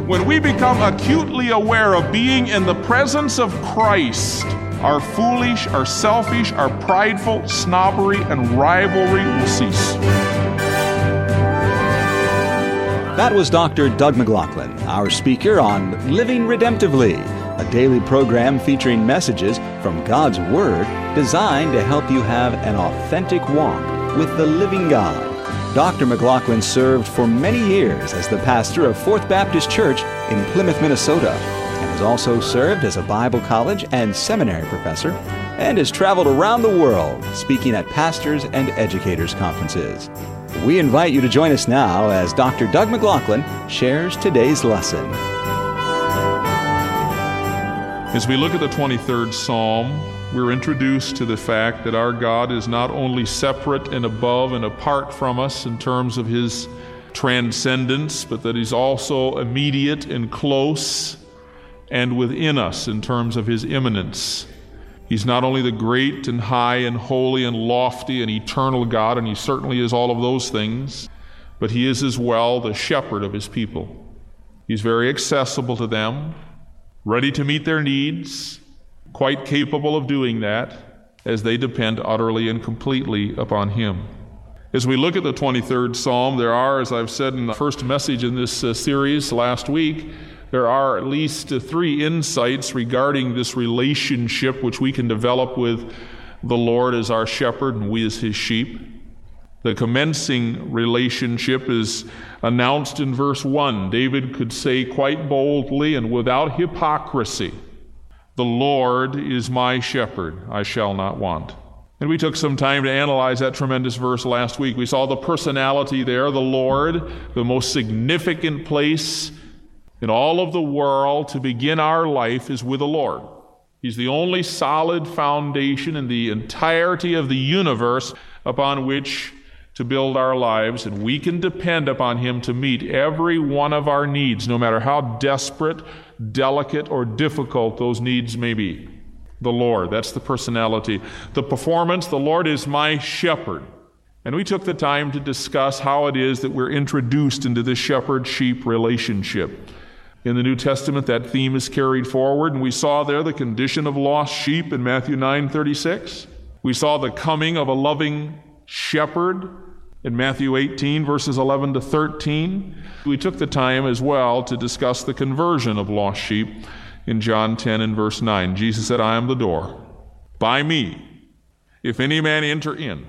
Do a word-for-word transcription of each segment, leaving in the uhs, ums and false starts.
When we become acutely aware of being in the presence of Christ, our foolish, our selfish, our prideful, snobbery, and rivalry will cease. That was Doctor Doug McLaughlin, our speaker on Living Redemptively, a daily program featuring messages from God's Word designed to help you have an authentic walk with the living God. Doctor McLaughlin served for many years as the pastor of Fourth Baptist Church in Plymouth, Minnesota, and has also served as a Bible college and seminary professor, and has traveled around the world speaking at pastors' and educators' conferences. We invite you to join us now as Doctor Doug McLaughlin shares today's lesson. As we look at the twenty-third Psalm, we're introduced to the fact that our God is not only separate and above and apart from us in terms of His transcendence, but that He's also immediate and close and within us in terms of His immanence. He's not only the great and high and holy and lofty and eternal God, and He certainly is all of those things, but He is as well the shepherd of His people. He's very accessible to them, ready to meet their needs, quite capable of doing that as they depend utterly and completely upon Him. As we look at the twenty-third Psalm, there are, as I've said in the first message in this uh, series last week, there are at least uh, three insights regarding this relationship which we can develop with the Lord as our shepherd and we as His sheep. The commencing relationship is announced in verse one. David could say quite boldly and without hypocrisy, "The Lord is my shepherd, I shall not want." And we took some time to analyze that tremendous verse last week. We saw the personality there, the Lord, the most significant place in all of the world to begin our life is with the Lord. He's the only solid foundation in the entirety of the universe upon which to build our lives, and we can depend upon Him to meet every one of our needs, no matter how desperate, delicate, or difficult those needs may be. The Lord, that's the personality. The performance, the Lord is my shepherd. And we took the time to discuss how it is that we're introduced into this shepherd-sheep relationship. In the New Testament, that theme is carried forward, and we saw there the condition of lost sheep in Matthew nine thirty-six. We saw the coming of a loving shepherd in Matthew eighteen, verses eleven to thirteen. We took the time as well to discuss the conversion of lost sheep in John ten and verse nine. Jesus said, "I am the door. By me, if any man enter in,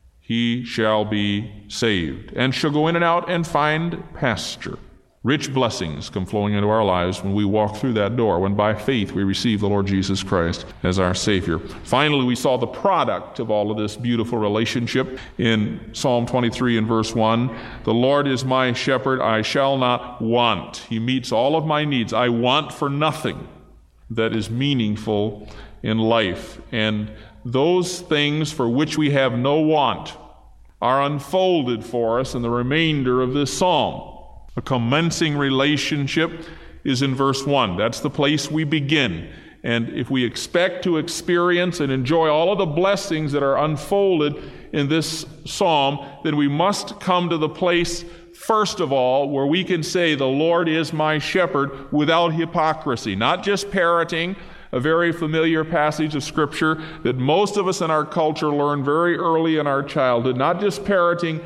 he shall be saved, and shall go in and out and find pasture." Rich blessings come flowing into our lives when we walk through that door, when by faith we receive the Lord Jesus Christ as our Savior. Finally, we saw the product of all of this beautiful relationship in Psalm twenty-three and verse one. "The Lord is my shepherd, I shall not want." He meets all of my needs. I want for nothing that is meaningful in life. And those things for which we have no want are unfolded for us in the remainder of this psalm. A commencing relationship is in verse one. That's the place we begin. And if we expect to experience and enjoy all of the blessings that are unfolded in this psalm, then we must come to the place, first of all, where we can say, "The Lord is my shepherd," without hypocrisy. Not just parroting a very familiar passage of Scripture that most of us in our culture learn very early in our childhood. Not just parroting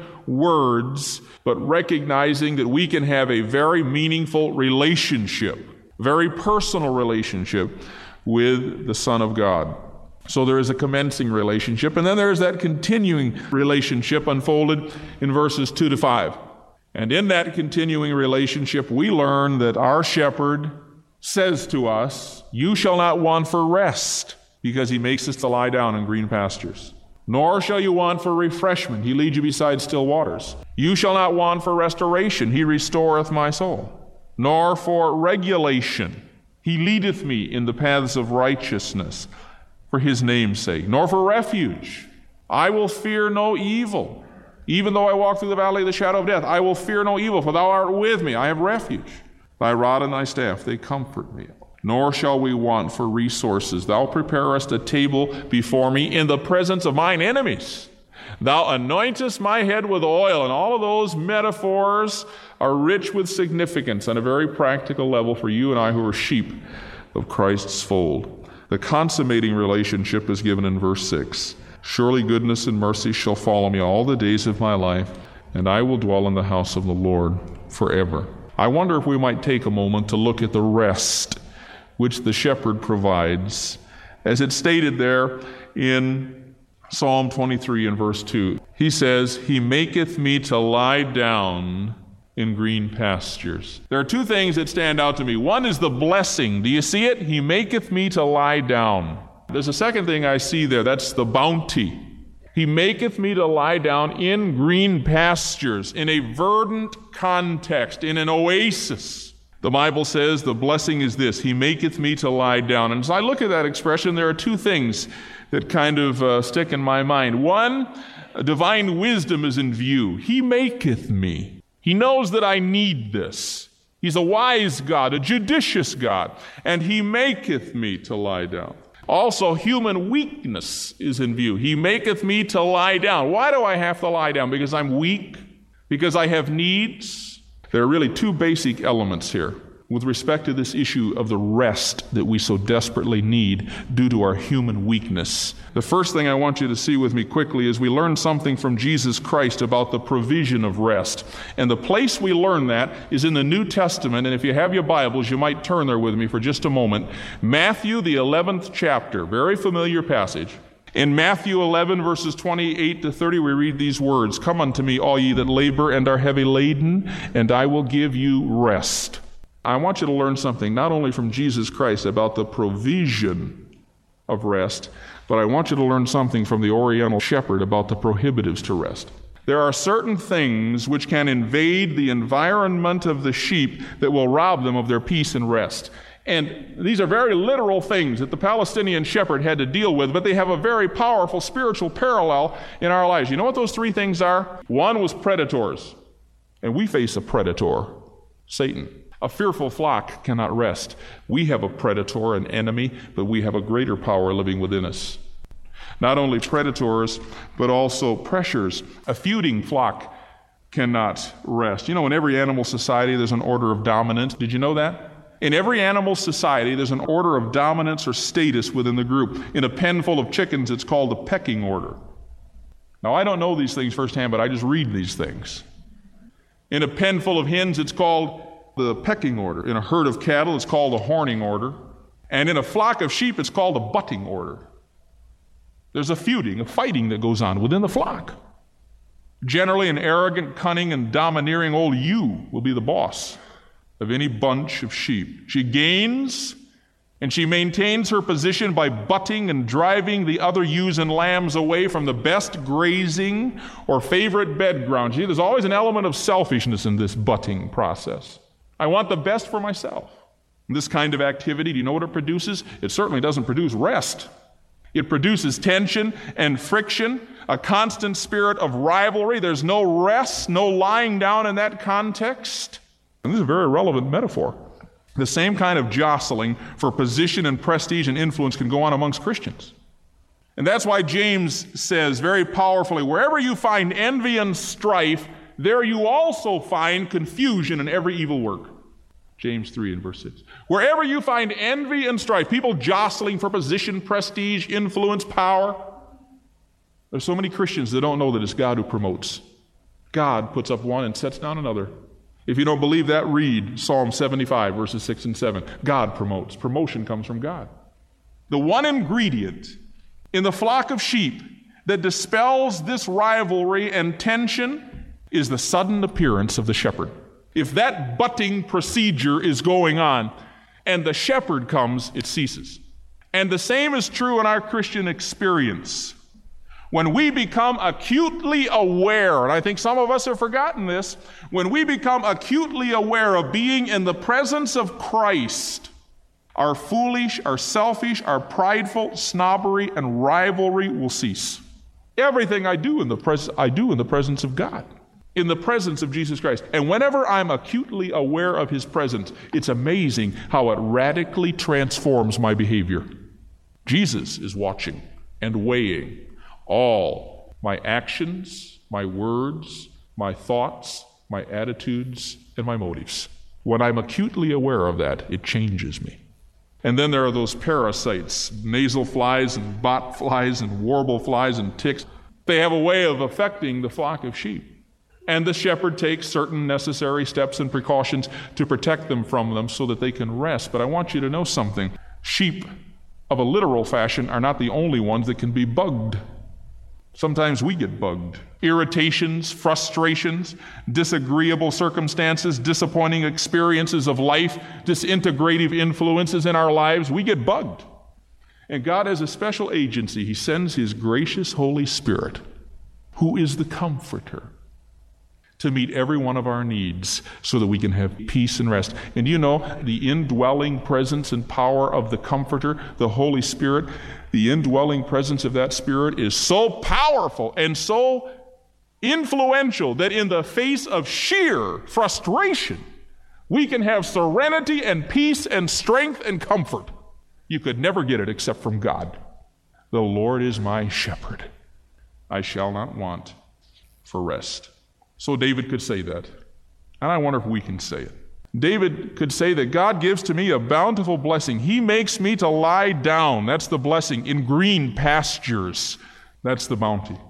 words, but recognizing that we can have a very meaningful relationship, very personal relationship with the Son of God. So there is a commencing relationship, and then there's that continuing relationship unfolded in verses two to five. And in that continuing relationship, we learn that our shepherd says to us, "You shall not want for rest," because He makes us to lie down in green pastures. "Nor shall you want for refreshment. He leads you beside still waters. You shall not want for restoration. He restoreth my soul. Nor for regulation. He leadeth me in the paths of righteousness for His name's sake. Nor for refuge. I will fear no evil. Even though I walk through the valley of the shadow of death, I will fear no evil, for Thou art with me. I have refuge. Thy rod and Thy staff, they comfort me. Nor shall we want for resources. Thou preparest a table before me in the presence of mine enemies. Thou anointest my head with oil. And all of those metaphors are rich with significance on a very practical level for you and I who are sheep of Christ's fold. The consummating relationship is given in verse six. Surely goodness and mercy shall follow me all the days of my life, and I will dwell in the house of the Lord forever. I wonder if we might take a moment to look at the rest which the shepherd provides, as it's stated there in Psalm twenty-three and verse two. He says, He maketh me to lie down in green pastures. There are two things that stand out to me. One is the blessing. Do you see it? He maketh me to lie down. There's a second thing I see there. That's the bounty. He maketh me to lie down in green pastures, in a verdant context, in an oasis. The Bible says the blessing is this: He maketh me to lie down. And as I look at that expression, there are two things that kind of uh, stick in my mind. One, divine wisdom is in view. He maketh me. He knows that I need this. He's a wise God, a judicious God, and He maketh me to lie down. Also, human weakness is in view. He maketh me to lie down. Why do I have to lie down? Because I'm weak? Because I have needs? There are really two basic elements here with respect to this issue of the rest that we so desperately need due to our human weakness. The first thing I want you to see with me quickly is we learn something from Jesus Christ about the provision of rest. And the place we learn that is in the New Testament. And if you have your Bibles, you might turn there with me for just a moment. Matthew, the eleventh chapter, very familiar passage. In Matthew eleven, verses twenty-eight to thirty, we read these words, Come unto me, all ye that labor and are heavy laden, and I will give you rest. I want you to learn something not only from Jesus Christ about the provision of rest, but I want you to learn something from the Oriental shepherd about the prohibitives to rest. There are certain things which can invade the environment of the sheep that will rob them of their peace and rest. And these are very literal things that the Palestinian shepherd had to deal with, but they have a very powerful spiritual parallel in our lives. You know what those three things are? One was predators, and we face a predator, Satan. A fearful flock cannot rest. We have a predator, an enemy, but we have a greater power living within us. Not only predators, but also pressures. A feuding flock cannot rest. You know, in every animal society, there's an order of dominance. Did you know that? In every animal society, there's an order of dominance or status within the group. In a pen full of chickens, it's called the pecking order. Now, I don't know these things firsthand, but I just read these things. In a pen full of hens, it's called the pecking order. In a herd of cattle, it's called a horning order. And in a flock of sheep, it's called a butting order. There's a feuding, a fighting that goes on within the flock. Generally, an arrogant, cunning, and domineering old ewe will be the boss of any bunch of sheep. She gains and she maintains her position by butting and driving the other ewes and lambs away from the best grazing or favorite bed ground. See, there's always an element of selfishness in this butting process. I want the best for myself. And this kind of activity, do you know what it produces? It certainly doesn't produce rest. It produces tension and friction, a constant spirit of rivalry. There's no rest, no lying down in that context. And this is a very relevant metaphor. The same kind of jostling for position and prestige and influence can go on amongst Christians. And that's why James says very powerfully, wherever you find envy and strife, there you also find confusion and every evil work. James three and verse six. Wherever you find envy and strife, people jostling for position, prestige, influence, power. There's so many Christians that don't know that it's God who promotes. God puts up one and sets down another. If you don't believe that, read Psalm seventy-five, verses six and seven. God promotes. Promotion comes from God. The one ingredient in the flock of sheep that dispels this rivalry and tension is the sudden appearance of the shepherd. If that butting procedure is going on and the shepherd comes, it ceases. And the same is true in our Christian experience. When we become acutely aware, and I think some of us have forgotten this, when we become acutely aware of being in the presence of Christ, our foolish, our selfish, our prideful snobbery and rivalry will cease. Everything I do in the pres- I do in the presence of God, in the presence of Jesus Christ. And whenever I'm acutely aware of His presence, it's amazing how it radically transforms my behavior. Jesus is watching and weighing all my actions, my words, my thoughts, my attitudes, and my motives. When I'm acutely aware of that, it changes me. And then there are those parasites, nasal flies and bot flies and warble flies and ticks. They have a way of affecting the flock of sheep. And the shepherd takes certain necessary steps and precautions to protect them from them so that they can rest. But I want you to know something. Sheep of a literal fashion are not the only ones that can be bugged. Sometimes we get bugged. Irritations, frustrations, disagreeable circumstances, disappointing experiences of life, disintegrative influences in our lives, we get bugged. And God has a special agency. He sends His gracious Holy Spirit, who is the Comforter, to meet every one of our needs so that we can have peace and rest. And you know, the indwelling presence and power of the Comforter, the Holy Spirit, the indwelling presence of that Spirit is so powerful and so influential that in the face of sheer frustration, we can have serenity and peace and strength and comfort. You could never get it except from God. The Lord is my shepherd. I shall not want for rest. So David could say that. And I wonder if we can say it. David could say that God gives to me a bountiful blessing. He makes me to lie down. That's the blessing. In green pastures. That's the bounty.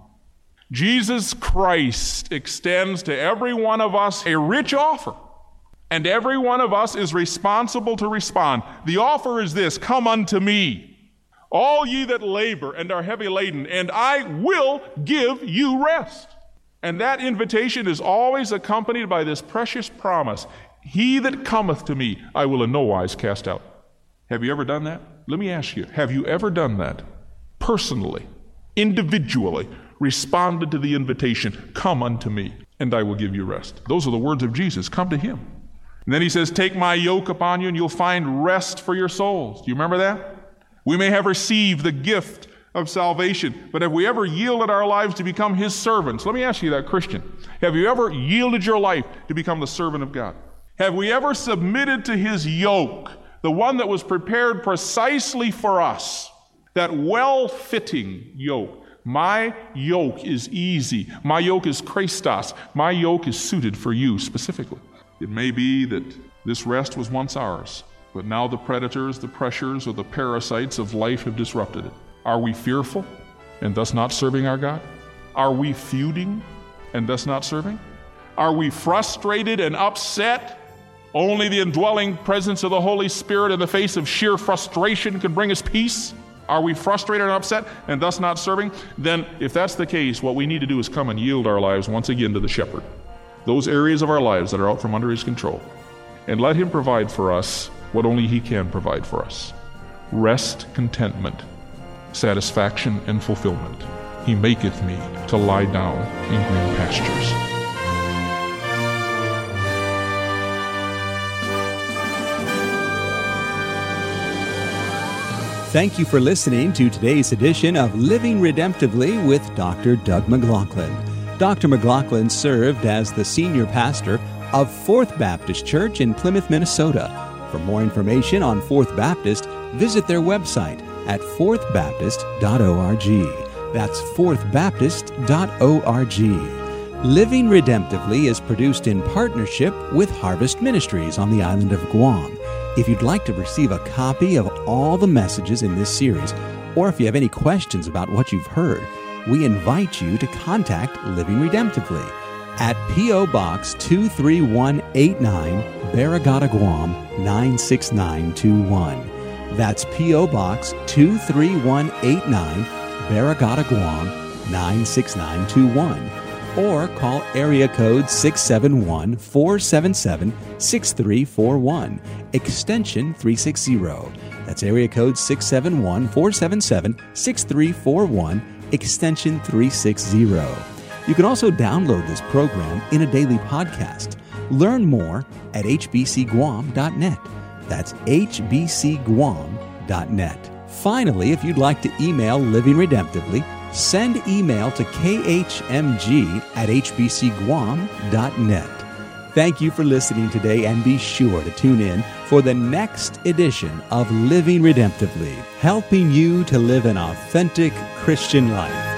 Jesus Christ extends to every one of us a rich offer. And every one of us is responsible to respond. The offer is this: come unto me, all ye that labor and are heavy laden, and I will give you rest. And that invitation is always accompanied by this precious promise: he that cometh to me, I will in no wise cast out. Have you ever done that? Let me ask you, have you ever done that? Personally, individually, responded to the invitation, come unto me, and I will give you rest. Those are the words of Jesus. Come to Him. And then He says, take my yoke upon you, and you'll find rest for your souls. Do you remember that? We may have received the gift of salvation, but have we ever yielded our lives to become His servants? Let me ask you that, Christian. Have you ever yielded your life to become the servant of God? Have we ever submitted to His yoke, the one that was prepared precisely for us, that well-fitting yoke? My yoke is easy. My yoke is Christos. My yoke is suited for you specifically. It may be that this rest was once ours, but now the predators, the pressures, or the parasites of life have disrupted it. Are we fearful and thus not serving our God? Are we feuding and thus not serving? Are we frustrated and upset? Only the indwelling presence of the Holy Spirit in the face of sheer frustration can bring us peace. Are we frustrated and upset and thus not serving? Then, if that's the case, what we need to do is come and yield our lives once again to the shepherd. Those areas of our lives that are out from under His control. And let Him provide for us what only He can provide for us. Rest, contentment, satisfaction, and fulfillment. He maketh me to lie down in green pastures. Thank you for listening to today's edition of Living Redemptively with Doctor Doug McLaughlin. Doctor McLaughlin served as the senior pastor of Fourth Baptist Church in Plymouth, Minnesota. For more information on Fourth Baptist, visit their website at fourth baptist dot org. That's fourth baptist dot org. Living Redemptively is produced in partnership with Harvest Ministries on the island of Guam. If you'd like to receive a copy of all the messages in this series, or if you have any questions about what you've heard, we invite you to contact Living Redemptively at P O. Box two three one eight nine, Barragata, Guam nine six nine two one. That's P O. Box two three one eight nine, Barragata, Guam nine six nine two one. Or call area code six seven one, four seven seven, six three four one, extension three sixty. That's area code six seven one, four seven seven, six three four one, extension three sixty. You can also download this program in a daily podcast. Learn more at h b c guam dot net. That's h b c guam dot net. Finally, if you'd like to email Living Redemptively, send email to k h m g at h b c guam dot net. Thank you for listening today, and be sure to tune in for the next edition of Living Redemptively, helping you to live an authentic Christian life.